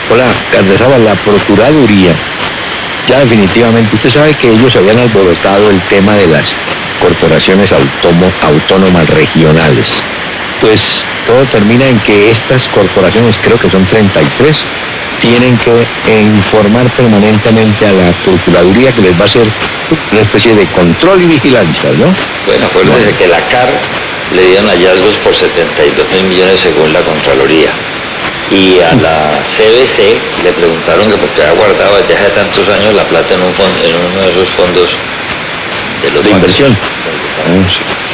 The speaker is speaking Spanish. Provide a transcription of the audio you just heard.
Hola, Carlos, la Procuraduría, ya definitivamente, usted sabe que ellos habían alborotado el tema de las corporaciones autónomas regionales. Pues todo termina en que estas corporaciones, creo que son 33, tienen que informar permanentemente a la Procuraduría, que les va a hacer una especie de control y vigilancia, ¿no? Bueno, acuérdense que la CAR le dieron hallazgos por 72.000 millones según la Contraloría. Y a la CBC le preguntaron que por qué había guardado desde hace tantos años la plata en uno de esos fondos de inversión.